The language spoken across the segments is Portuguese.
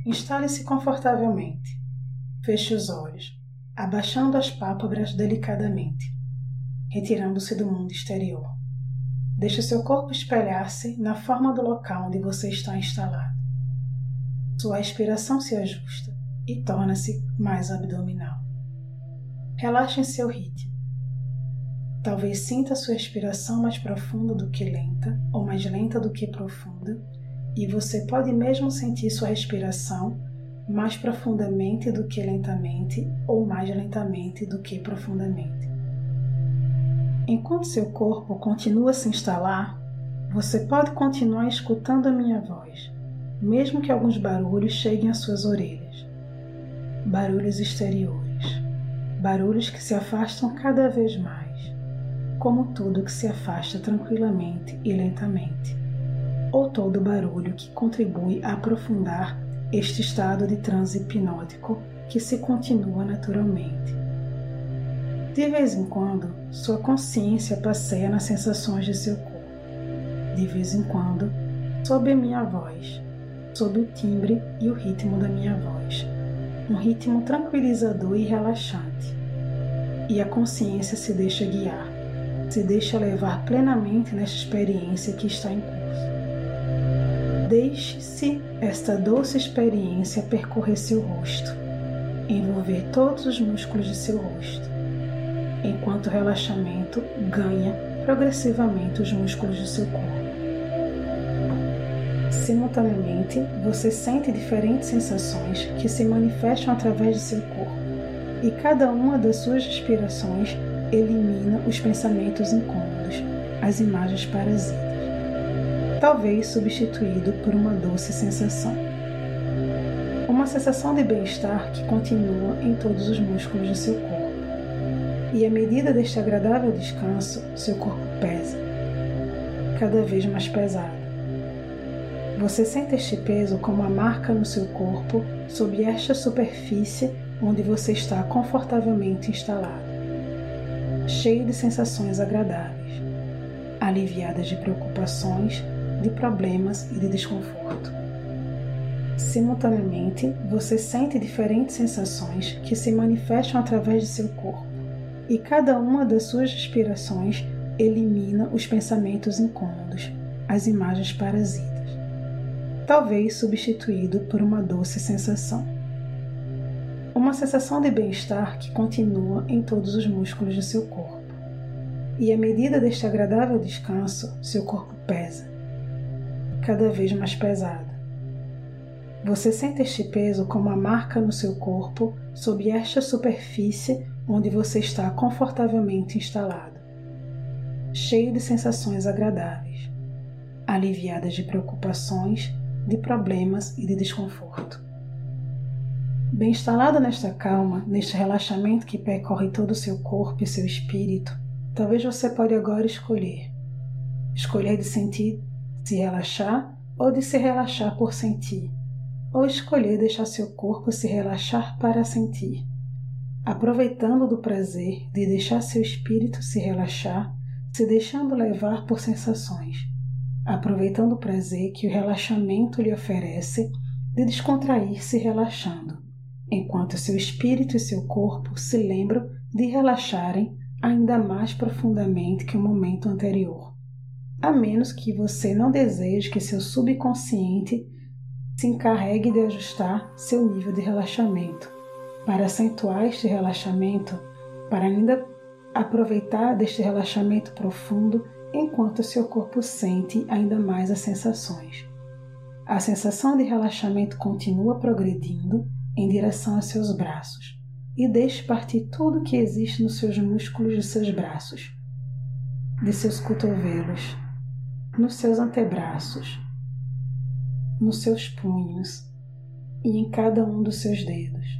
Instale-se confortavelmente. Feche os olhos, abaixando as pálpebras delicadamente, retirando-se do mundo exterior. Deixe seu corpo espelhar-se na forma do local onde você está instalado. Sua respiração se ajusta e torna-se mais abdominal. Relaxe em seu ritmo. Talvez sinta sua respiração mais profunda do que lenta, ou mais lenta do que profunda, e você pode mesmo sentir sua respiração mais profundamente do que lentamente, ou mais lentamente do que profundamente. Enquanto seu corpo continua a se instalar, você pode continuar escutando a minha voz, mesmo que alguns barulhos cheguem às suas orelhas. Barulhos exteriores, barulhos que se afastam cada vez mais, como tudo que se afasta tranquilamente e lentamente, ou todo barulho que contribui a aprofundar este estado de transe hipnótico que se continua naturalmente. De vez em quando, sua consciência passeia nas sensações de seu corpo. De vez em quando, sob a minha voz, sob o timbre e o ritmo da minha voz, um ritmo tranquilizador e relaxante. E a consciência se deixa guiar, se deixa levar plenamente nesta experiência que está em curso. Deixe-se esta doce experiência percorrer seu rosto, envolver todos os músculos de seu rosto, enquanto o relaxamento ganha progressivamente os músculos do seu corpo. Simultaneamente, você sente diferentes sensações que se manifestam através de seu corpo, e cada uma das suas respirações elimina os pensamentos incômodos, as imagens parasitas, talvez substituído por uma doce sensação. Uma sensação de bem-estar que continua em todos os músculos do seu corpo. E à medida deste agradável descanso, seu corpo pesa, cada vez mais pesado. Você sente este peso como uma marca no seu corpo sob esta superfície onde você está confortavelmente instalado, cheio de sensações agradáveis, aliviadas de preocupações, de problemas e de desconforto. Simultaneamente, você sente diferentes sensações que se manifestam através de seu corpo, e cada uma das suas respirações elimina os pensamentos incômodos, as imagens parasitas, talvez substituído por uma doce sensação. Uma sensação de bem-estar que continua em todos os músculos do seu corpo. E à medida deste agradável descanso, seu corpo pesa, cada vez mais pesado. Você sente este peso como uma marca no seu corpo sob esta superfície onde você está confortavelmente instalado, cheio de sensações agradáveis, aliviadas de preocupações, de problemas e de desconforto. Bem instalado nesta calma, neste relaxamento que percorre todo o seu corpo e seu espírito, talvez você pode agora escolher de sentir, se relaxar ou de se relaxar por sentir, ou escolher deixar seu corpo se relaxar para sentir, aproveitando do prazer de deixar seu espírito se relaxar, se deixando levar por sensações, aproveitando o prazer que o relaxamento lhe oferece de descontrair-se relaxando, enquanto seu espírito e seu corpo se lembram de relaxarem ainda mais profundamente que o momento anterior, a menos que você não deseje que seu subconsciente se encarregue de ajustar seu nível de relaxamento, para acentuar este relaxamento, para ainda aproveitar deste relaxamento profundo enquanto seu corpo sente ainda mais as sensações. A sensação de relaxamento continua progredindo em direção aos seus braços e deixe partir tudo que existe nos seus músculos de seus braços, de seus cotovelos, nos seus antebraços, nos seus punhos e em cada um dos seus dedos.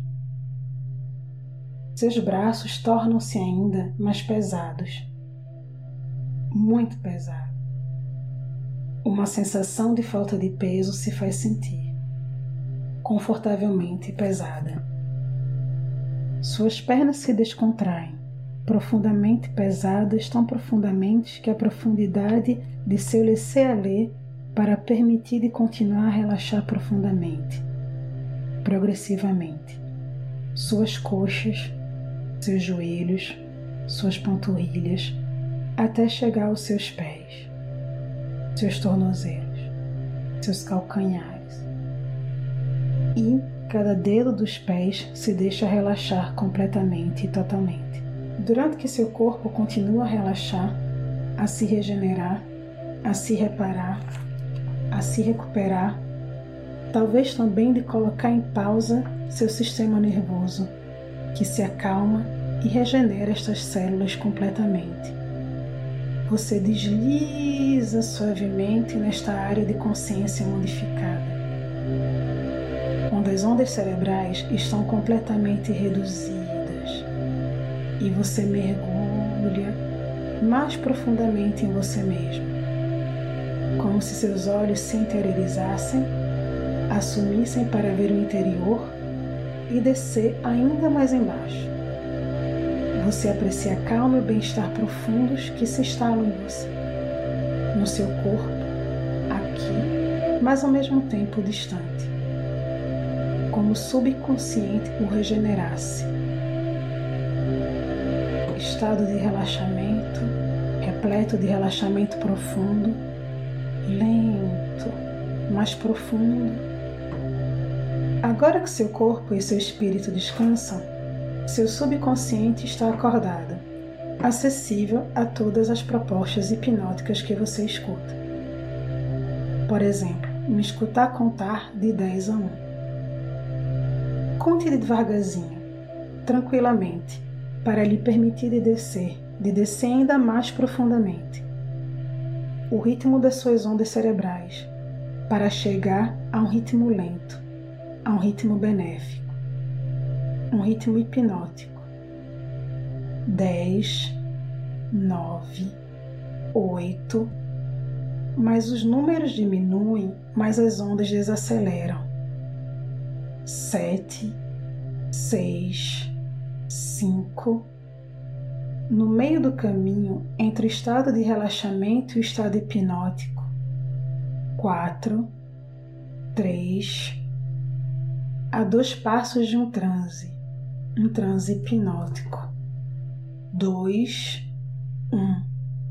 Seus braços tornam-se ainda mais pesados, muito pesados. Uma sensação de falta de peso se faz sentir, confortavelmente pesada. Suas pernas se descontraem, profundamente pesadas, tão profundamente que a profundidade de seu laisser-aller para permitir de continuar a relaxar profundamente. progressivamente. Suas coxas, seus joelhos, suas panturrilhas, até chegar aos seus pés, seus tornozelos, seus calcanhares. E cada dedo dos pés se deixa relaxar completamente e totalmente. Durante que seu corpo continua a relaxar, a se regenerar, a se reparar, a se recuperar, talvez também de colocar em pausa seu sistema nervoso, que se acalma e regenera estas células completamente. Você desliza suavemente nesta área de consciência modificada, onde as ondas cerebrais estão completamente reduzidas e você mergulha mais profundamente em você mesmo, como se seus olhos se interiorizassem, assumissem para ver o interior e descer ainda mais embaixo. Você aprecia a calma e o bem-estar profundos que se instalam em você, no seu corpo, aqui, mas ao mesmo tempo distante, como o subconsciente o regenerasse. Estado de relaxamento, repleto de relaxamento profundo, lento, mais profundo. Agora que seu corpo e seu espírito descansam, seu subconsciente está acordado, acessível a todas as propostas hipnóticas que você escuta. Por exemplo, me escutar contar de 10 a 1. Conte devagarzinho, tranquilamente, para lhe permitir de descer ainda mais profundamente. O ritmo das suas ondas cerebrais, para chegar a um ritmo lento, a um ritmo benéfico, um ritmo hipnótico. 10, 9, 8, mas os números diminuem, mas as ondas desaceleram. 7, 6, 5. No meio do caminho entre o estado de relaxamento e o estado hipnótico. 4, 3, a 2 passos de um transe hipnótico. 2, 1.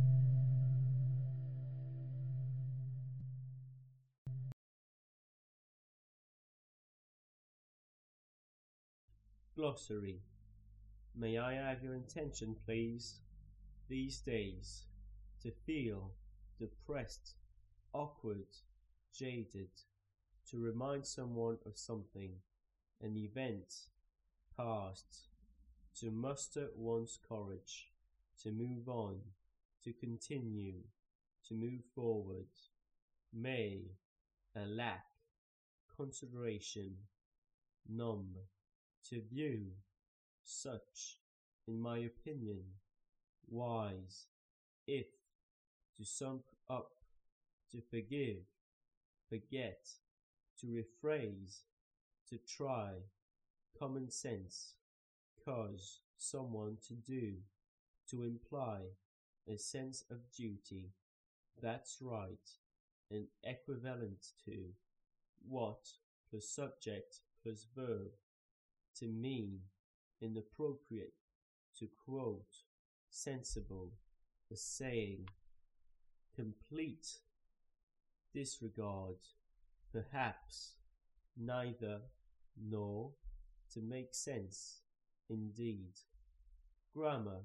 Glossary. May I have your attention, please? These days, to feel depressed, awkward, jaded, to remind someone of something, an event, past, to muster one's courage, to move on, to continue, to move forward. May, a lack, consideration, numb, to view, such, in my opinion, wise, if, to sum up, to forgive, forget, to rephrase, to try, common sense, cause, someone to do, to imply, a sense of duty, that's right, and equivalent to, what, plus subject, plus verb, to mean, inappropriate, to quote, sensible, the saying, complete, disregard, perhaps, neither, nor, to make sense, indeed. Grammar.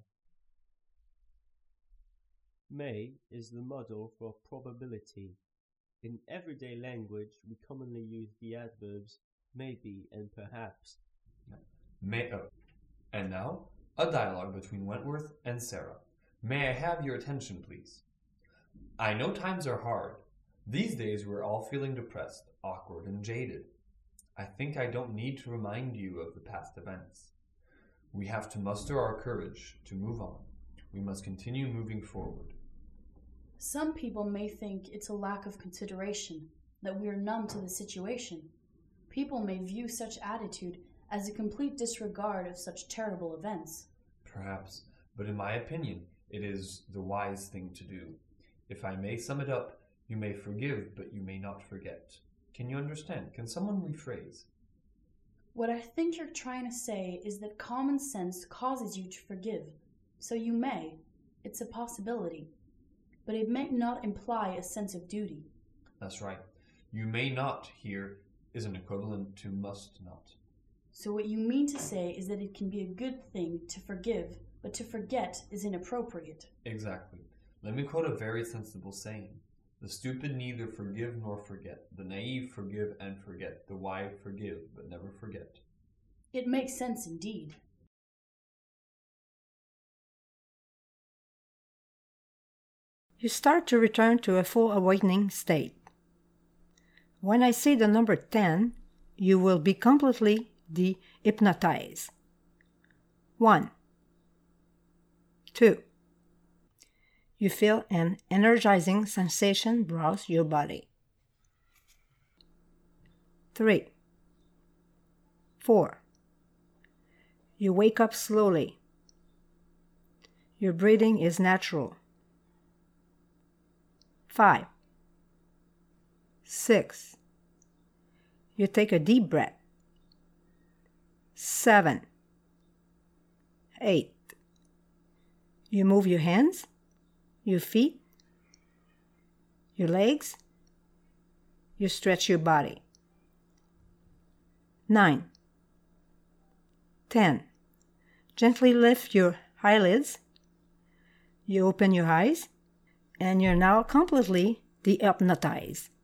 May is the model for probability. In everyday language, we commonly use the adverbs maybe and perhaps. And now, a dialogue between Wentworth and Sarah. May I have your attention, please? I know times are hard. These days we're all feeling depressed, awkward, and jaded. I think I don't need to remind you of the past events. We have to muster our courage to move on. We must continue moving forward. Some people may think it's a lack of consideration, that we are numb to the situation. People may view such attitude as a complete disregard of such terrible events. Perhaps, but in my opinion, it is the wise thing to do. If I may sum it up, you may forgive, but you may not forget. Can you understand? Can someone rephrase? What I think you're trying to say is that common sense causes you to forgive. So you may. It's a possibility. But it may not imply a sense of duty. That's right. You may not here is an equivalent to must not. So what you mean to say is that it can be a good thing to forgive, but to forget is inappropriate. Exactly. Let me quote a very sensible saying. The stupid neither forgive nor forget. The naive forgive and forget. The wise forgive, but never forget. It makes sense indeed. You start to return to a full awakening state. When I say the number 10, you will be completely de-hypnotized. 1, 2. You feel an energizing sensation browse your body. 3, 4. You wake up slowly. Your breathing is natural. 5, 6. You take a deep breath. 7, 8. You move your hands, your feet, your legs. You stretch your body. 9, 10. Gently lift your eyelids. You open your eyes, and you're now completely de-hypnotized.